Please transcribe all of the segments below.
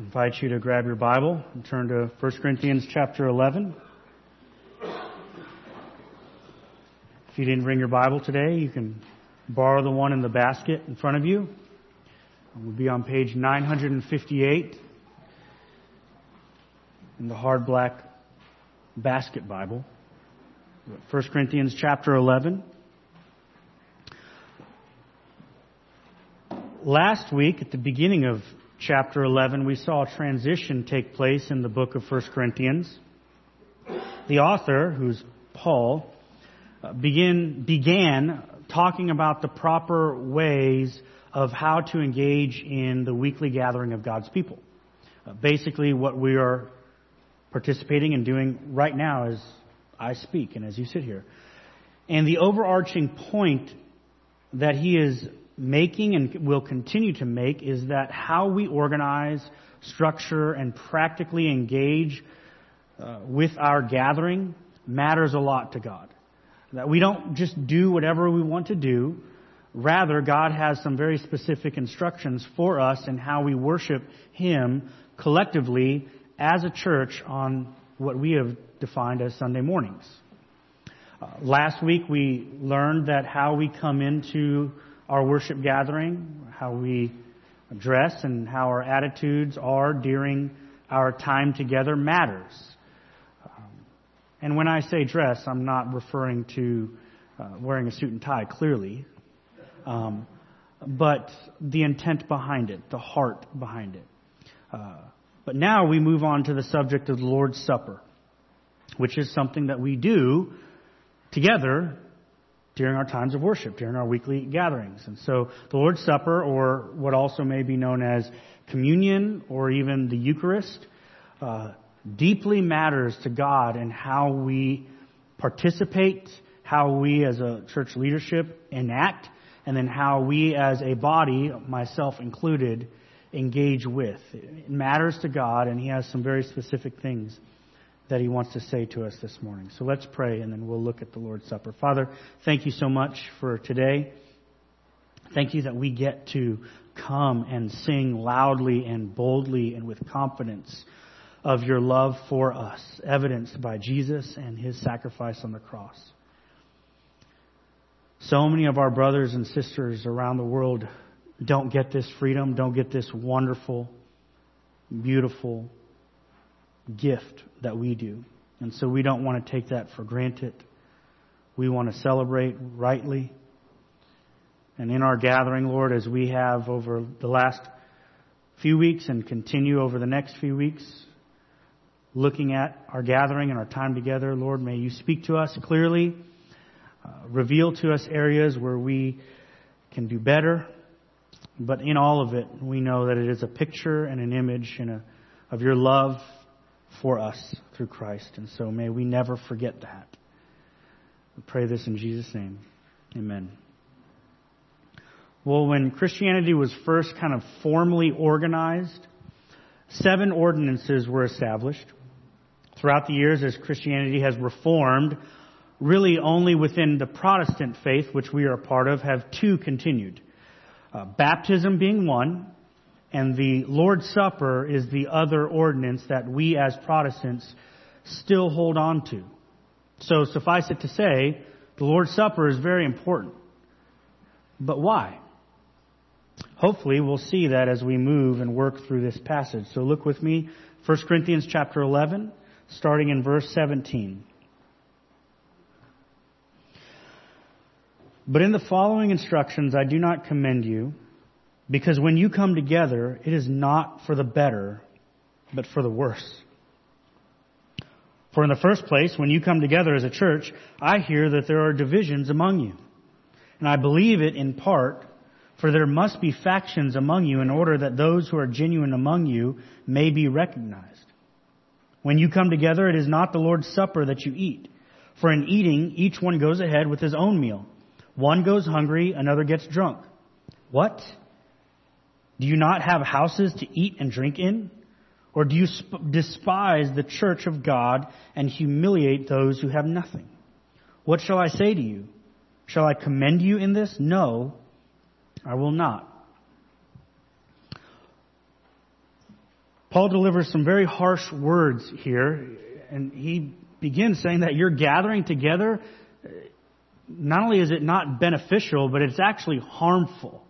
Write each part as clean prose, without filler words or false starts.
I invite you to grab your Bible and turn to 1 Corinthians chapter 11. If you didn't bring your Bible today, you can borrow the one in the basket in front of you. It will be on page 958 in the hard black basket Bible. 1 Corinthians chapter 11. Last week, at the beginning of chapter 11, we saw a transition take place in the book of 1 Corinthians. The author, who's Paul, began talking about the proper ways of how to engage in the weekly gathering of God's people. Basically, what we are participating and doing right now as I speak and as you sit here. And the overarching point that he is making and will continue to make is that how we organize, structure, and practically engage with our gathering matters a lot to God. That we don't just do whatever we want to do. Rather, God has some very specific instructions for us in how we worship Him collectively as a church on what we have defined as Sunday mornings. Last week we learned that how we come into our worship gathering, how we dress, and how our attitudes are during our time together matters. And when I say dress, I'm not referring to wearing a suit and tie, clearly, but the intent behind it, the heart behind it. But now we move on to the subject of the Lord's Supper, which is something that we do together during our times of worship, during our weekly gatherings. And so the Lord's Supper, or what also may be known as communion or even the Eucharist, deeply matters to God and how we participate, how we as a church leadership enact, and then how we as a body, myself included, engage with. It matters to God, and He has some very specific things that He wants to say to us this morning. So let's pray, and then we'll look at the Lord's Supper. Father, thank you so much for today. Thank you that we get to come and sing loudly and boldly and with confidence of your love for us, evidenced by Jesus and His sacrifice on the cross. So many of our brothers and sisters around the world don't get this freedom, don't get this wonderful, beautiful gift that we do. And so we don't want to take that for granted. We want to celebrate rightly. And in our gathering, Lord, as we have over the last few weeks and continue over the next few weeks, looking at our gathering and our time together, Lord, may you speak to us clearly, reveal to us areas where we can do better. But in all of it, we know that it is a picture and an image of your love for us through Christ. And so may we never forget that. We pray this in Jesus' name. Amen. Well, when Christianity was first kind of formally organized, 7 ordinances were established. Throughout the years, as Christianity has reformed, really only within the Protestant faith, which we are a part of, have 2 continued. Baptism being one, and the Lord's Supper is the other ordinance that we as Protestants still hold on to. So suffice it to say, the Lord's Supper is very important. But why? Hopefully we'll see that as we move and work through this passage. So look with me, 1 Corinthians chapter 11, starting in verse 17. But in the following instructions I do not commend you, because when you come together, it is not for the better, but for the worse. For in the first place, when you come together as a church, I hear that there are divisions among you. And I believe it in part, for there must be factions among you in order that those who are genuine among you may be recognized. When you come together, it is not the Lord's Supper that you eat. For in eating, each one goes ahead with his own meal. One goes hungry, another gets drunk. What? Do you not have houses to eat and drink in? Or do you despise the church of God and humiliate those who have nothing? What shall I say to you? Shall I commend you in this? No, I will not. Paul delivers some very harsh words here, and he begins saying that you're gathering together. Not only is it not beneficial, but it's actually harmful.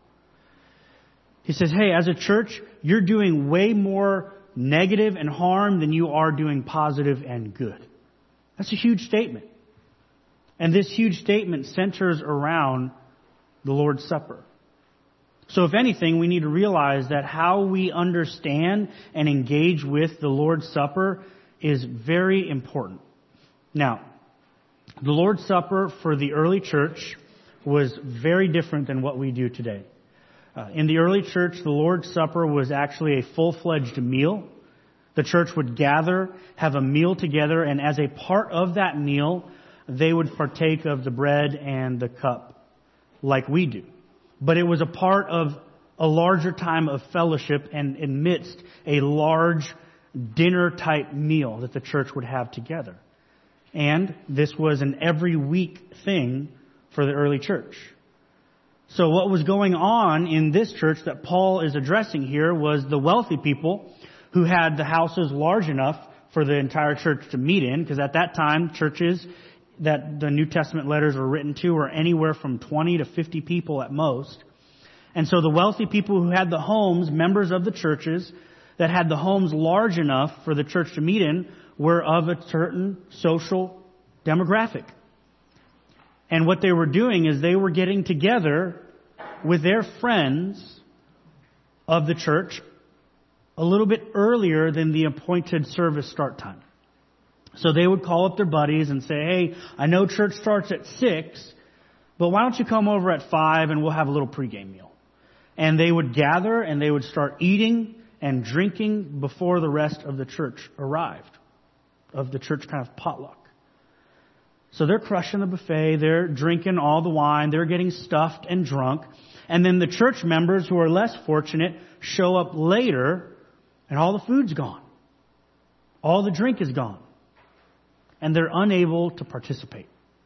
He says, hey, as a church, you're doing way more negative and harm than you are doing positive and good. That's a huge statement. And this huge statement centers around the Lord's Supper. So if anything, we need to realize that how we understand and engage with the Lord's Supper is very important. Now, the Lord's Supper for the early church was very different than what we do today. In the early church, the Lord's Supper was actually a full-fledged meal. The church would gather, have a meal together, and as a part of that meal, they would partake of the bread and the cup like we do. But it was a part of a larger time of fellowship and amidst a large dinner-type meal that the church would have together. And this was an every week thing for the early church. So what was going on in this church that Paul is addressing here was the wealthy people who had the houses large enough for the entire church to meet in, because at that time, churches that the New Testament letters were written to were anywhere from 20 to 50 people at most. And so the wealthy people who had the homes, members of the churches that had the homes large enough for the church to meet in, were of a certain social demographic. And what they were doing is they were getting together with their friends of the church a little bit earlier than the appointed service start time. So they would call up their buddies and say, hey, I know church starts at 6, but why don't you come over at 5 and we'll have a little pregame meal. And they would gather and they would start eating and drinking before the rest of the church arrived, of the church kind of potluck. So they're crushing the buffet, they're drinking all the wine, they're getting stuffed and drunk. And then the church members who are less fortunate show up later and all the food's gone. All the drink is gone. And they're unable to participate.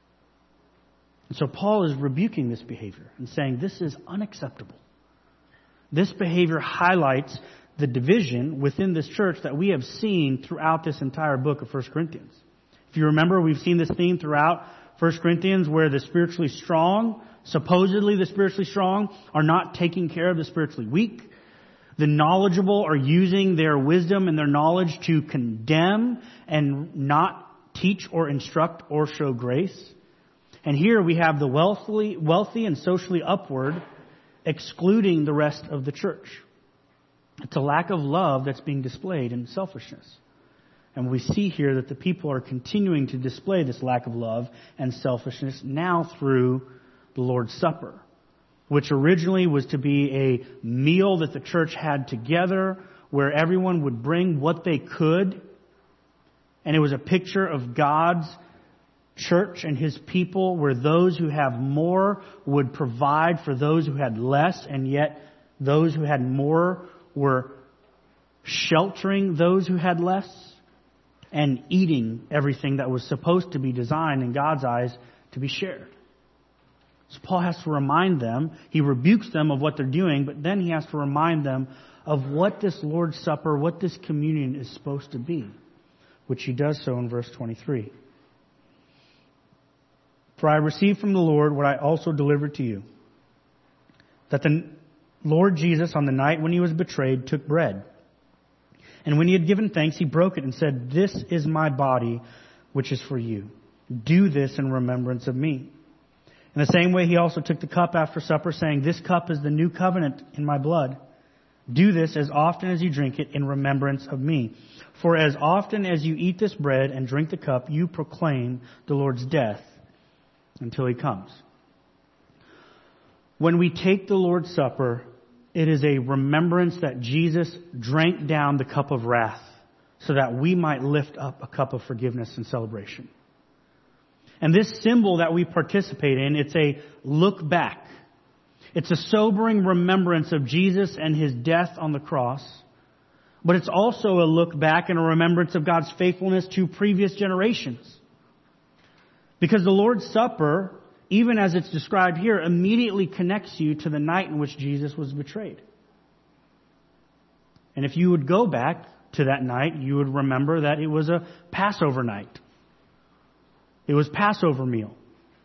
And so Paul is rebuking this behavior and saying this is unacceptable. This behavior highlights the division within this church that we have seen throughout this entire book of 1 Corinthians. If you remember, we've seen this theme throughout 1 Corinthians where the spiritually strong, supposedly the spiritually strong, are not taking care of the spiritually weak. The knowledgeable are using their wisdom and their knowledge to condemn and not teach or instruct or show grace. And here we have the wealthy and socially upward excluding the rest of the church. It's a lack of love that's being displayed in selfishness. And we see here that the people are continuing to display this lack of love and selfishness now through the Lord's Supper, which originally was to be a meal that the church had together where everyone would bring what they could. And it was a picture of God's church and His people where those who have more would provide for those who had less, and yet those who had more were sheltering those who had less and eating everything that was supposed to be designed in God's eyes to be shared. So Paul has to remind them, he rebukes them of what they're doing, but then he has to remind them of what this Lord's Supper, what this communion is supposed to be, which he does so in verse 23. For I received from the Lord what I also delivered to you, that the Lord Jesus, on the night when he was betrayed, took bread. And when he had given thanks, he broke it and said, "This is my body, which is for you. Do this in remembrance of me." In the same way, he also took the cup after supper, saying, "This cup is the new covenant in my blood. Do this as often as you drink it in remembrance of me. For as often as you eat this bread and drink the cup, you proclaim the Lord's death until he comes." When we take the Lord's Supper, it is a remembrance that Jesus drank down the cup of wrath so that we might lift up a cup of forgiveness and celebration. And this symbol that we participate in, it's a look back. It's a sobering remembrance of Jesus and his death on the cross. But it's also a look back and a remembrance of God's faithfulness to previous generations. Because the Lord's Supper, even as it's described here, immediately connects you to the night in which Jesus was betrayed. And if you would go back to that night, you would remember that it was a Passover night. It was Passover meal.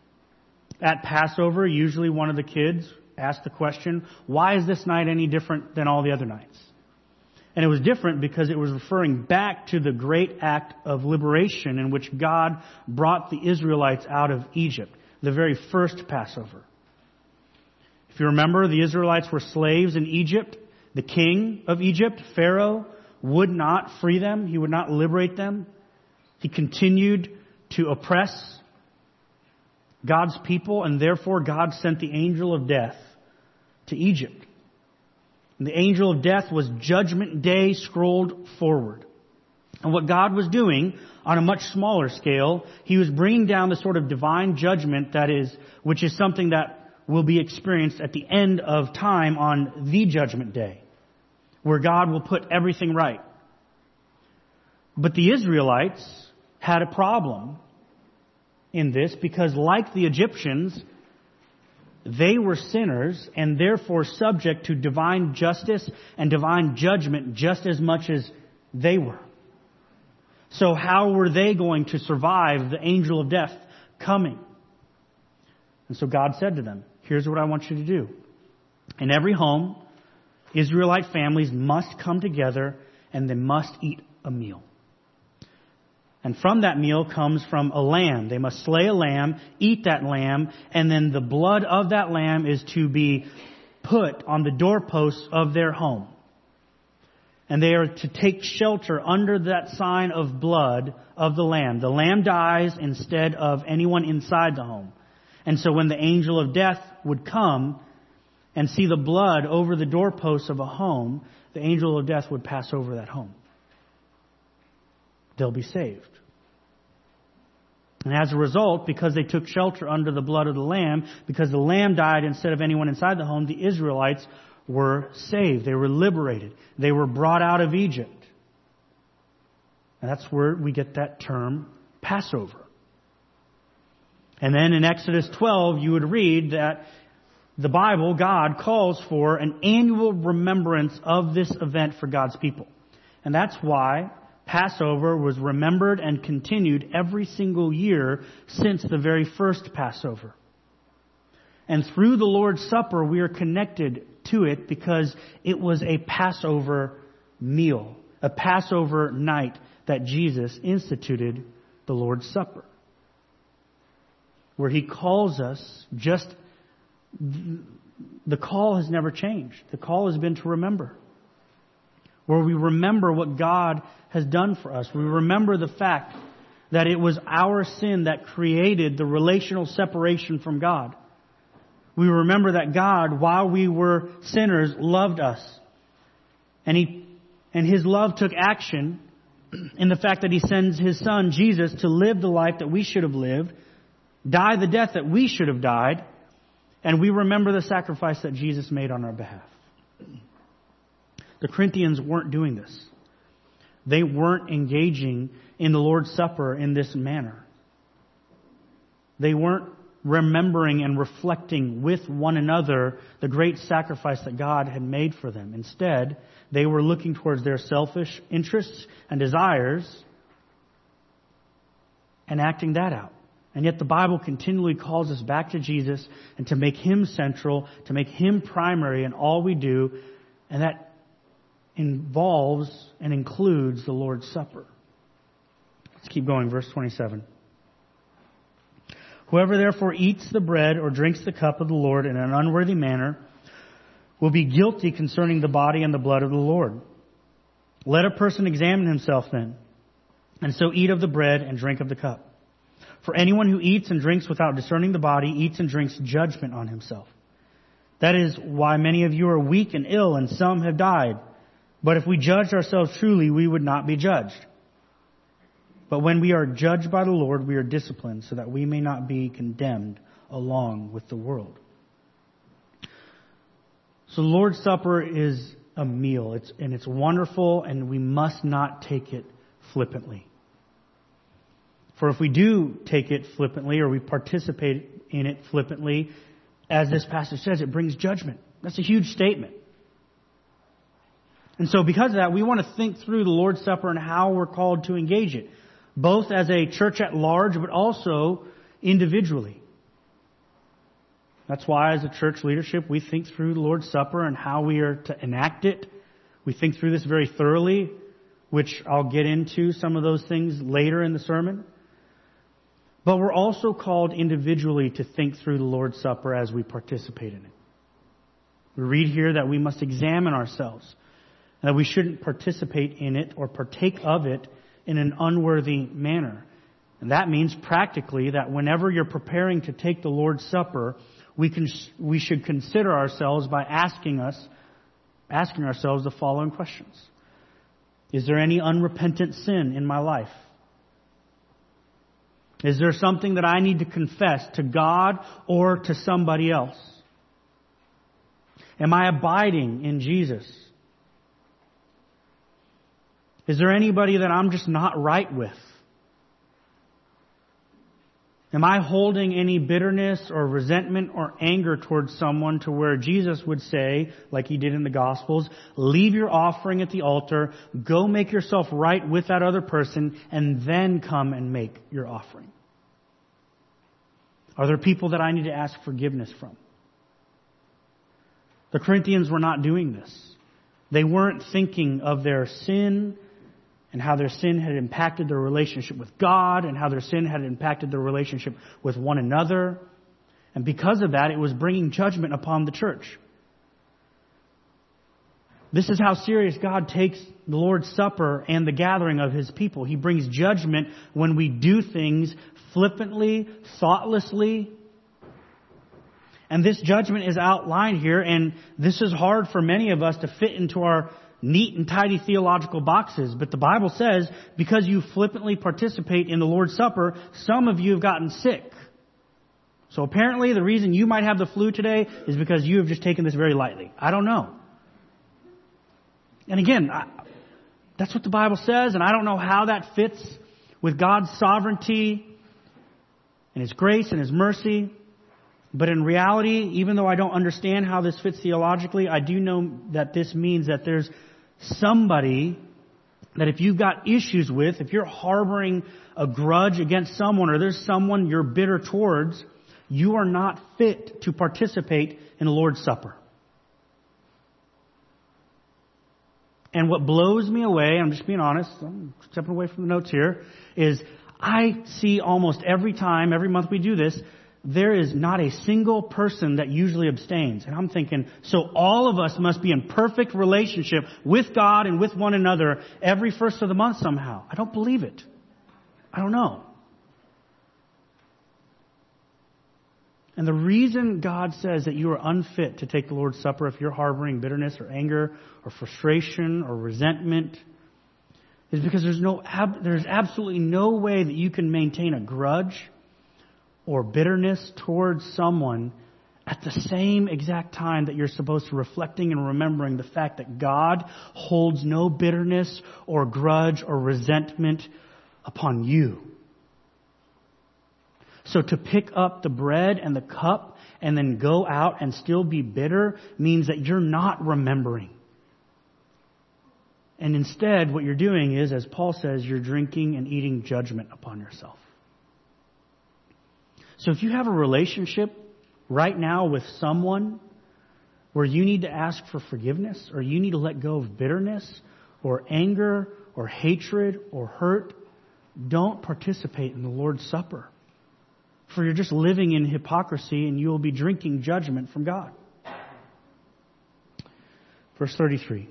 At Passover, usually one of the kids asked the question, why is this night any different than all the other nights? And it was different because it was referring back to the great act of liberation in which God brought the Israelites out of Egypt, the very first Passover. If you remember, the Israelites were slaves in Egypt. The king of Egypt, Pharaoh, would not free them. He would not liberate them. He continued to oppress God's people, and therefore God sent the angel of death to Egypt. And the angel of death was Judgment Day scrolled forward. And what God was doing on a much smaller scale, He was bringing down the sort of divine judgment which is something that will be experienced at the end of time on the Judgment Day, where God will put everything right. But the Israelites had a problem in this because, like the Egyptians, they were sinners and therefore subject to divine justice and divine judgment just as much as they were. So how were they going to survive the angel of death coming? And so God said to them, here's what I want you to do. In every home, Israelite families must come together and they must eat a meal. And from that meal comes from a lamb. They must slay a lamb, eat that lamb, and then the blood of that lamb is to be put on the doorposts of their home. And they are to take shelter under that sign of blood of the lamb. The lamb dies instead of anyone inside the home. And so when the angel of death would come and see the blood over the doorposts of a home, the angel of death would pass over that home. They'll be saved. And as a result, because they took shelter under the blood of the lamb, because the lamb died instead of anyone inside the home, the Israelites were saved. They were liberated. They were brought out of Egypt. And that's where we get that term Passover. And then in Exodus 12, you would read that the Bible, God, calls for an annual remembrance of this event for God's people. And that's why Passover was remembered and continued every single year since the very first Passover. And through the Lord's Supper, we are connected to it because it was a Passover meal, a Passover night that Jesus instituted the Lord's Supper, where He calls us the call has never changed. The call has been to remember. Where we remember what God has done for us. We remember the fact that it was our sin that created the relational separation from God. We remember that God, while we were sinners, loved us. And His love took action in the fact that He sends His Son, Jesus, to live the life that we should have lived, die the death that we should have died, and we remember the sacrifice that Jesus made on our behalf. The Corinthians weren't doing this. They weren't engaging in the Lord's Supper in this manner. They weren't remembering and reflecting with one another the great sacrifice that God had made for them. Instead, they were looking towards their selfish interests and desires and acting that out. And yet the Bible continually calls us back to Jesus and to make Him central, to make Him primary in all we do, and that involves and includes the Lord's Supper. Let's keep going, verse 27. Whoever therefore eats the bread or drinks the cup of the Lord in an unworthy manner will be guilty concerning the body and the blood of the Lord. Let a person examine himself then, and so eat of the bread and drink of the cup. For anyone who eats and drinks without discerning the body eats and drinks judgment on himself. That is why many of you are weak and ill, and some have died. But if we judged ourselves truly, we would not be judged. But when we are judged by the Lord, we are disciplined, so that we may not be condemned along with the world. So the Lord's Supper is a meal. It's wonderful, and we must not take it flippantly. For if we do take it flippantly, or we participate in it flippantly, as this passage says, it brings judgment. That's a huge statement. And so because of that, we want to think through the Lord's Supper and how we're called to engage it, both as a church at large, but also individually. That's why as a church leadership, we think through the Lord's Supper and how we are to enact it. We think through this very thoroughly, which I'll get into some of those things later in the sermon. But we're also called individually to think through the Lord's Supper as we participate in it. We read here that we must examine ourselves, and that we shouldn't participate in it or partake of it in an unworthy manner. And that means practically that whenever you're preparing to take the Lord's Supper, we should consider ourselves by asking ourselves the following questions. Is there any unrepentant sin in my life? Is there something that I need to confess to God or to somebody else? Am I abiding in Jesus? Is there anybody that I'm just not right with? Am I holding any bitterness or resentment or anger towards someone to where Jesus would say, like He did in the Gospels, leave your offering at the altar, go make yourself right with that other person, and then come and make your offering? Are there people that I need to ask forgiveness from? The Corinthians were not doing this. They weren't thinking of their sin and how their sin had impacted their relationship with God and how their sin had impacted their relationship with one another. And because of that, it was bringing judgment upon the church. This is how serious God takes the Lord's Supper and the gathering of His people. He brings judgment when we do things flippantly, thoughtlessly. And this judgment is outlined here, and this is hard for many of us to fit into our neat and tidy theological boxes. But the Bible says, because you flippantly participate in the Lord's Supper, some of you have gotten sick. So apparently the reason you might have the flu today is because you have just taken this very lightly. I don't know. And again, that's what the Bible says, and I don't know how that fits with God's sovereignty and His grace and His mercy. But in reality, even though I don't understand how this fits theologically, I do know that this means that there's somebody that if you've got issues with, if you're harboring a grudge against someone or there's someone you're bitter towards, you are not fit to participate in the Lord's Supper. And what blows me away, I'm just being honest, I'm stepping away from the notes here, is I see almost every time, every month we do this, there is not a single person that usually abstains. And I'm thinking, so all of us must be in perfect relationship with God and with one another every first of the month somehow. I don't believe it. I don't know. And the reason God says that you are unfit to take the Lord's Supper if you're harboring bitterness or anger or frustration or resentment is because there's absolutely no way that you can maintain a grudge or bitterness towards someone at the same exact time that you're supposed to reflecting and remembering the fact that God holds no bitterness or grudge or resentment upon you. So to pick up the bread and the cup and then go out and still be bitter means that you're not remembering. And instead, what you're doing is, as Paul says, you're drinking and eating judgment upon yourself. So if you have a relationship right now with someone where you need to ask for forgiveness or you need to let go of bitterness or anger or hatred or hurt, don't participate in the Lord's Supper. For you're just living in hypocrisy and you will be drinking judgment from God. Verse 33.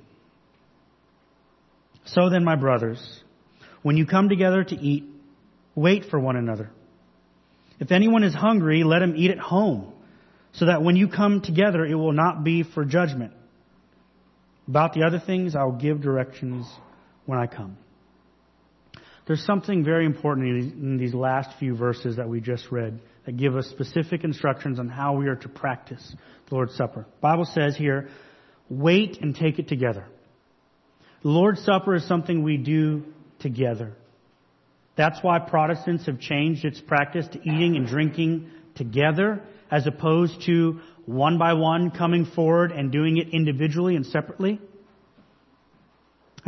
So then, my brothers, when you come together to eat, wait for one another. If anyone is hungry, let him eat at home, so that when you come together, it will not be for judgment. About the other things, I will give directions when I come. There's something very important in these last few verses that we just read that give us specific instructions on how we are to practice the Lord's Supper. The Bible says here, wait and take it together. The Lord's Supper is something we do together. That's why Protestants have changed its practice to eating and drinking together as opposed to one by one coming forward and doing it individually and separately.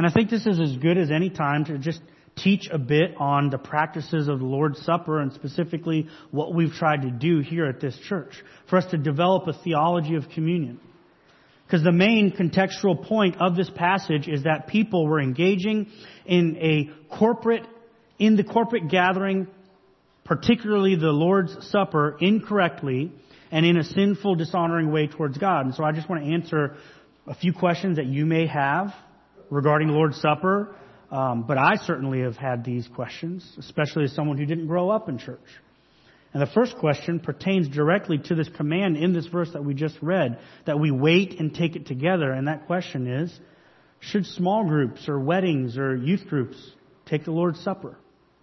And I think this is as good as any time to just teach a bit on the practices of the Lord's Supper and specifically what we've tried to do here at this church, for us to develop a theology of communion. Because the main contextual point of this passage is that people were engaging in the corporate gathering, particularly the Lord's Supper, incorrectly and in a sinful, dishonoring way towards God. And so I just want to answer a few questions that you may have regarding the Lord's Supper. But I certainly have had these questions, especially as someone who didn't grow up in church. And the first question pertains directly to this command in this verse that we just read, that we wait and take it together. And that question is, should small groups or weddings or youth groups take the Lord's Supper?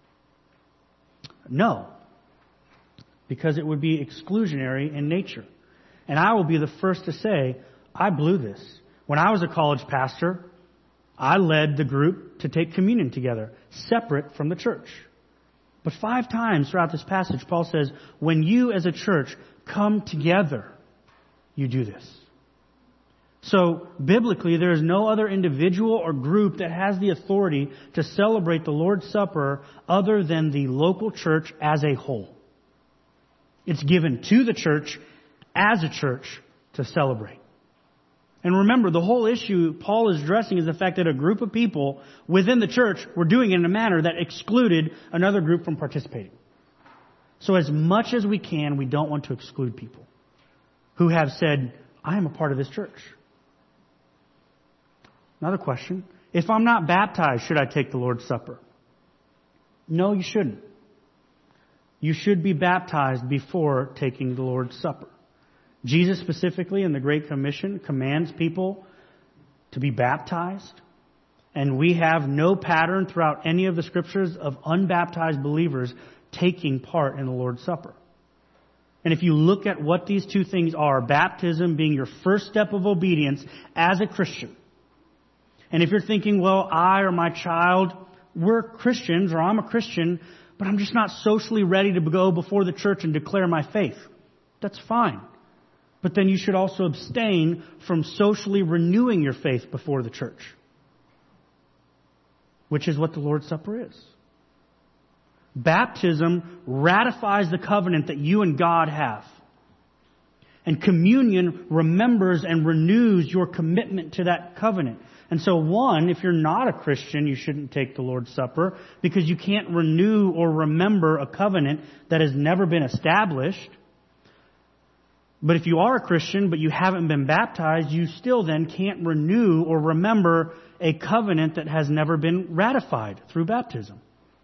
No, because it would be exclusionary in nature. And I will be the first to say, I blew this. When I was a college pastor, I led the group to take communion together, separate from the church. But 5 times throughout this passage, Paul says, when you as a church come together, you do this. So, biblically, there is no other individual or group that has the authority to celebrate the Lord's Supper other than the local church as a whole. It's given to the church as a church to celebrate. And remember, the whole issue Paul is addressing is the fact that a group of people within the church were doing it in a manner that excluded another group from participating. So as much as we can, we don't want to exclude people who have said, I am a part of this church. Another question. If I'm not baptized, should I take the Lord's Supper? No, you shouldn't. You should be baptized before taking the Lord's Supper. Jesus specifically in the Great Commission commands people to be baptized. And we have no pattern throughout any of the Scriptures of unbaptized believers taking part in the Lord's Supper. And if you look at what these two things are, baptism being your first step of obedience as a Christian. And if you're thinking, well, I or my child, we're Christians, or I'm a Christian, but I'm just not socially ready to go before the church and declare my faith. That's fine. But then you should also abstain from socially renewing your faith before the church, which is what the Lord's Supper is. Baptism ratifies the covenant that you and God have. And communion remembers and renews your commitment to that covenant. And so one, if you're not a Christian, you shouldn't take the Lord's Supper because you can't renew or remember a covenant that has never been established. But if you are a Christian, but you haven't been baptized, you still then can't renew or remember a covenant that has never been ratified through baptism.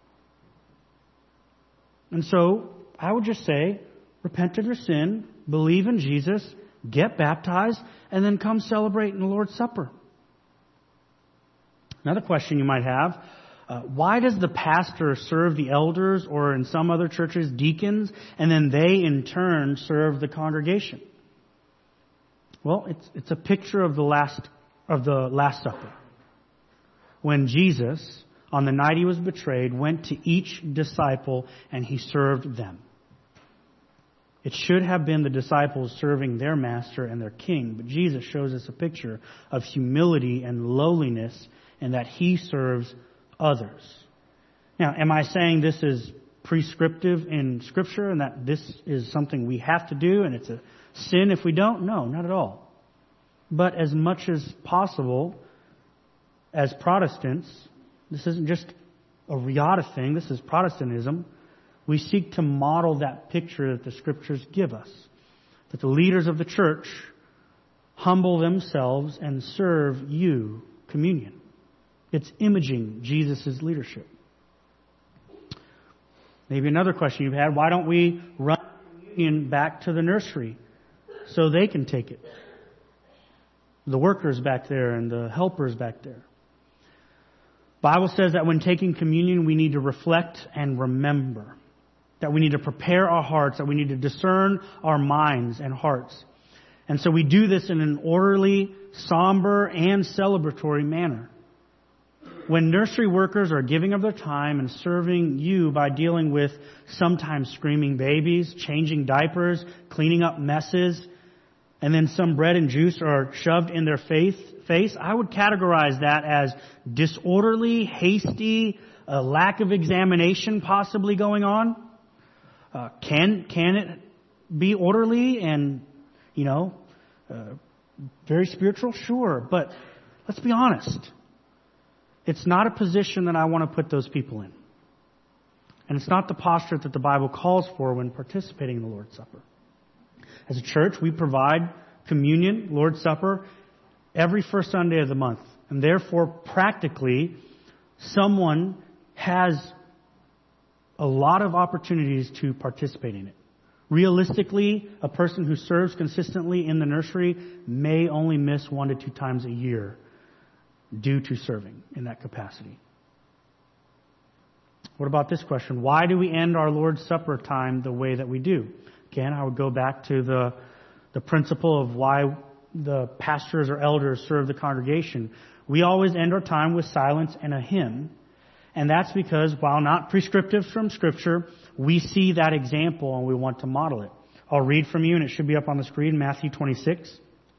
And so, I would just say, repent of your sin, believe in Jesus, get baptized, and then come celebrate in the Lord's Supper. Another question you might have, why does the pastor serve the elders, or in some other churches, deacons, and then they in turn serve the congregation? Well, it's a picture of the Last Supper. When Jesus, on the night he was betrayed, went to each disciple and he served them. It should have been the disciples serving their master and their king, but Jesus shows us a picture of humility and lowliness and that he serves others. Now, am I saying this is prescriptive in Scripture and that this is something we have to do and it's a sin if we don't? No, not at all. But as much as possible, as Protestants, this isn't just a Riata thing, this is Protestantism. We seek to model that picture that the Scriptures give us. That the leaders of the church humble themselves and serve you communion. It's imaging Jesus' leadership. Maybe another question you've had, why don't we run communion back to the nursery so they can take it? The workers back there and the helpers back there. Bible says that when taking communion, we need to reflect and remember. That we need to prepare our hearts, that we need to discern our minds and hearts. And so we do this in an orderly, somber, and celebratory manner. When nursery workers are giving of their time and serving you by dealing with sometimes screaming babies, changing diapers, cleaning up messes, and then some bread and juice are shoved in their face, I would categorize that as disorderly, hasty, a lack of examination possibly going on. Can it be orderly and, very spiritual? Sure, but let's be honest. It's not a position that I want to put those people in. And it's not the posture that the Bible calls for when participating in the Lord's Supper. As a church, we provide communion, Lord's Supper, every first Sunday of the month. And therefore, practically, someone has a lot of opportunities to participate in it. Realistically, a person who serves consistently in the nursery may only miss 1 to 2 times a year due to serving in that capacity. What about this question? Why do we end our Lord's Supper time the way that we do? Again, I would go back to the principle of why the pastors or elders serve the congregation. We always end our time with silence and a hymn. And that's because, while not prescriptive from Scripture, we see that example and we want to model it. I'll read from you, and it should be up on the screen. Matthew 26,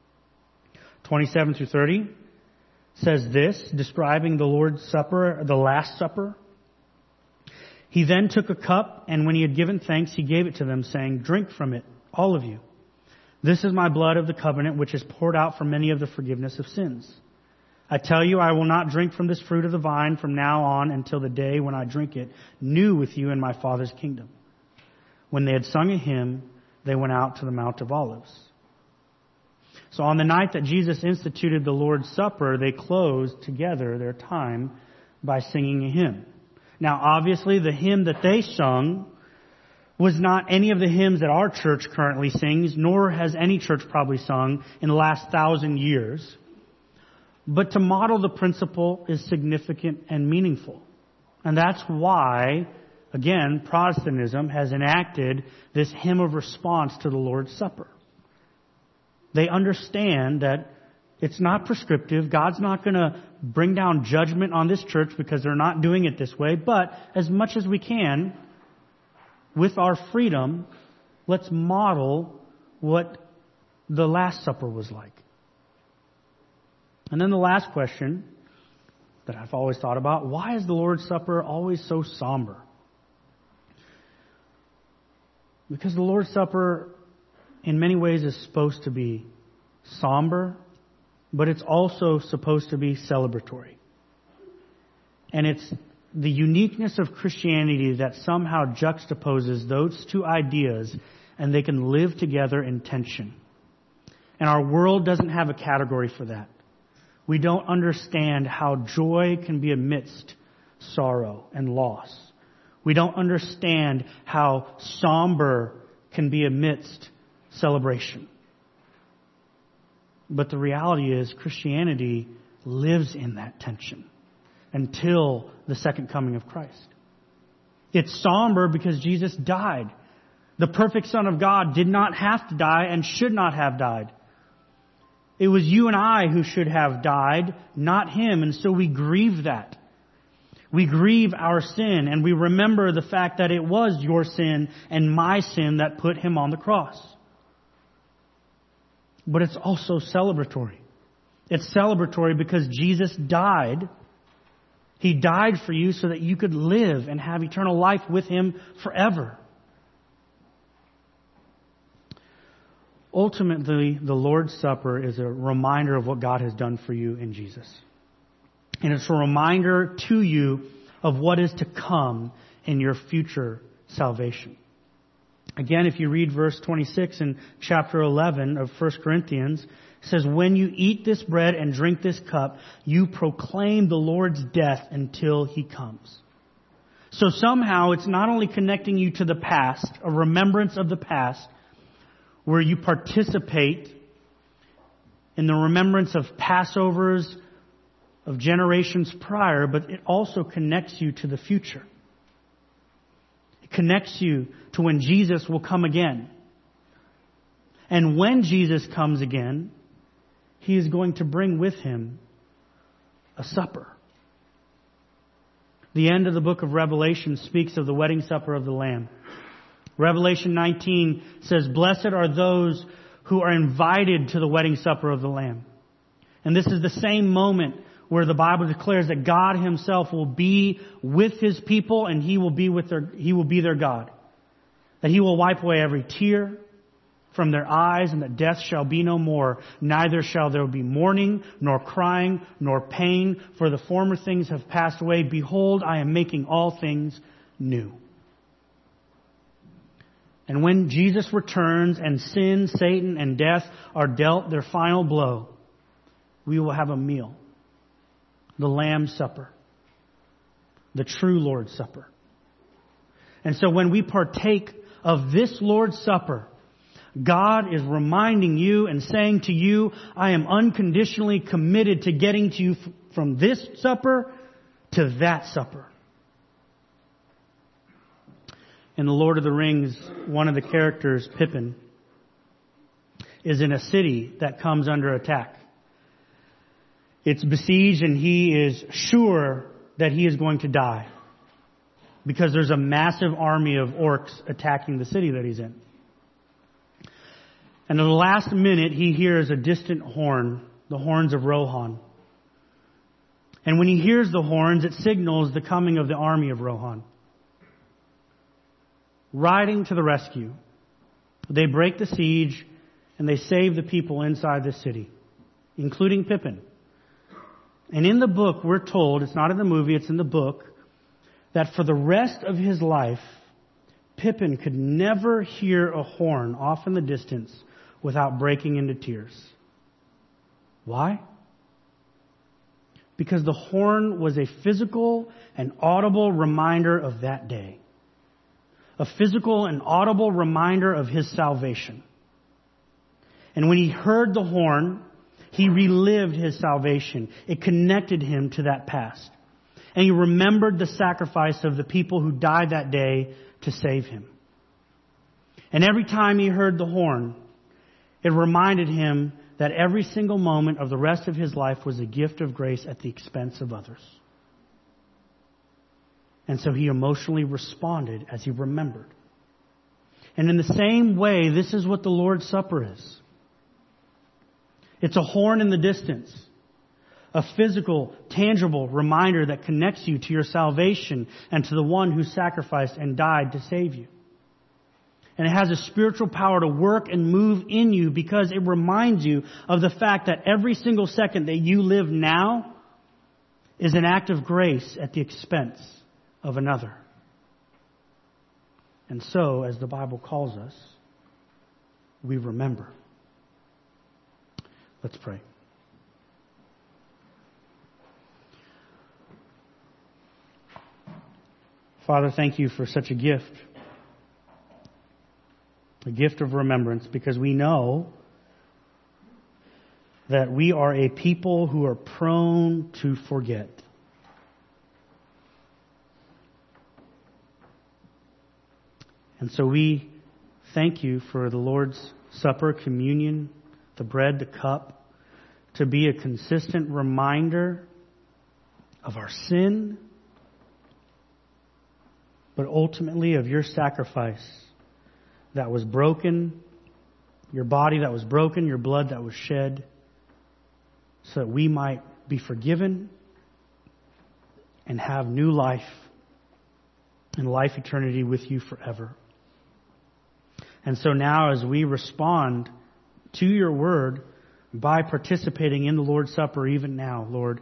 27 through 30 says this, describing the Lord's Supper, the Last Supper. He then took a cup, and when he had given thanks, he gave it to them, saying, "Drink from it, all of you. This is my blood of the covenant, which is poured out for many of the forgiveness of sins. I tell you, I will not drink from this fruit of the vine from now on until the day when I drink it new with you in my Father's kingdom." When they had sung a hymn, they went out to the Mount of Olives. So on the night that Jesus instituted the Lord's Supper, they closed together their time by singing a hymn. Now, obviously, the hymn that they sung was not any of the hymns that our church currently sings, nor has any church probably sung in the last 1,000 years. But to model the principle is significant and meaningful. And that's why, again, Protestantism has enacted this hymn of response to the Lord's Supper. They understand that it's not prescriptive. God's not going to bring down judgment on this church because they're not doing it this way. But as much as we can, with our freedom, let's model what the Last Supper was like. And then the last question that I've always thought about, why is the Lord's Supper always so somber? Because the Lord's Supper, in many ways, is supposed to be somber, but it's also supposed to be celebratory. And it's the uniqueness of Christianity that somehow juxtaposes those two ideas, and they can live together in tension. And our world doesn't have a category for that. We don't understand how joy can be amidst sorrow and loss. We don't understand how somber can be amidst celebration. But the reality is Christianity lives in that tension until the second coming of Christ. It's somber because Jesus died. The perfect Son of God did not have to die and should not have died. It was you and I who should have died, not Him. And so we grieve that. We grieve our sin, and we remember the fact that it was your sin and my sin that put Him on the cross. But it's also celebratory. It's celebratory because Jesus died. He died for you so that you could live and have eternal life with Him forever. Ultimately, the Lord's Supper is a reminder of what God has done for you in Jesus. And it's a reminder to you of what is to come in your future salvation. Again, if you read verse 26 in chapter 11 of 1 Corinthians, it says, "When you eat this bread and drink this cup, you proclaim the Lord's death until He comes." So somehow it's not only connecting you to the past, a remembrance of the past, where you participate in the remembrance of Passovers of generations prior, but it also connects you to the future. It connects you to when Jesus will come again. And when Jesus comes again, He is going to bring with Him a supper. The end of the book of Revelation speaks of the wedding supper of the Lamb. Revelation 19 says, "Blessed are those who are invited to the wedding supper of the Lamb. And this is the same moment where the Bible declares that God Himself will be with His people and He will be their God. That He will wipe away every tear from their eyes, and that death shall be no more. Neither shall there be mourning, nor crying, nor pain, for the former things have passed away. Behold, I am making all things new. And when Jesus returns and sin, Satan, and death are dealt their final blow, we will have a meal. The Lamb's Supper. The true Lord's Supper. And so when we partake of this Lord's Supper, God is reminding you and saying to you, I am unconditionally committed to getting to you from this supper to that supper. In The Lord of the Rings, one of the characters, Pippin, is in a city that comes under attack. It's besieged and he is sure that he is going to die because there's a massive army of orcs attacking the city that he's in. And at the last minute, he hears a distant horn, the horns of Rohan. And when he hears the horns, it signals the coming of the army of Rohan. Riding to the rescue, they break the siege and they save the people inside the city, including Pippin. And in the book, we're told, it's not in the movie, it's in the book, that for the rest of his life, Pippin could never hear a horn off in the distance without breaking into tears. Why? Because the horn was a physical and audible reminder of that day. A physical and audible reminder of his salvation. And when he heard the horn, he relived his salvation. It connected him to that past. And he remembered the sacrifice of the people who died that day to save him. And every time he heard the horn, it reminded him that every single moment of the rest of his life was a gift of grace at the expense of others. And so he emotionally responded as he remembered. And in the same way, this is what the Lord's Supper is. It's a horn in the distance. A physical, tangible reminder that connects you to your salvation and to the one who sacrificed and died to save you. And it has a spiritual power to work and move in you because it reminds you of the fact that every single second that you live now is an act of grace at the expense of another. And so, as the Bible calls us, we remember. Let's pray. Father, thank you for such a gift of remembrance, because we know that we are a people who are prone to forget. And so we thank you for the Lord's Supper, communion, the bread, the cup, to be a consistent reminder of our sin, but ultimately of your sacrifice that was broken, your body that was broken, your blood that was shed, so that we might be forgiven and have new life and life eternity with you forever. And so now, as we respond to your word by participating in the Lord's Supper even now, Lord,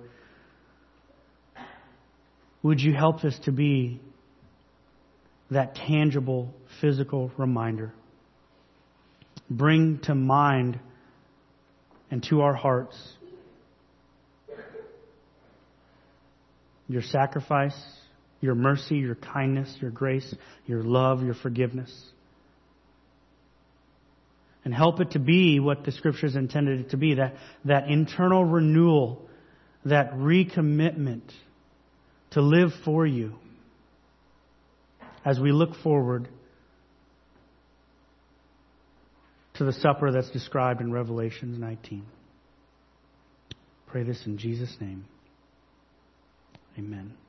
would you help us to be that tangible, physical reminder? Bring to mind and to our hearts your sacrifice, your mercy, your kindness, your grace, your love, your forgiveness. And help it to be what the Scriptures intended it to be, that internal renewal, that recommitment to live for you as we look forward to the supper that's described in Revelation 19. Pray this in Jesus' name. Amen.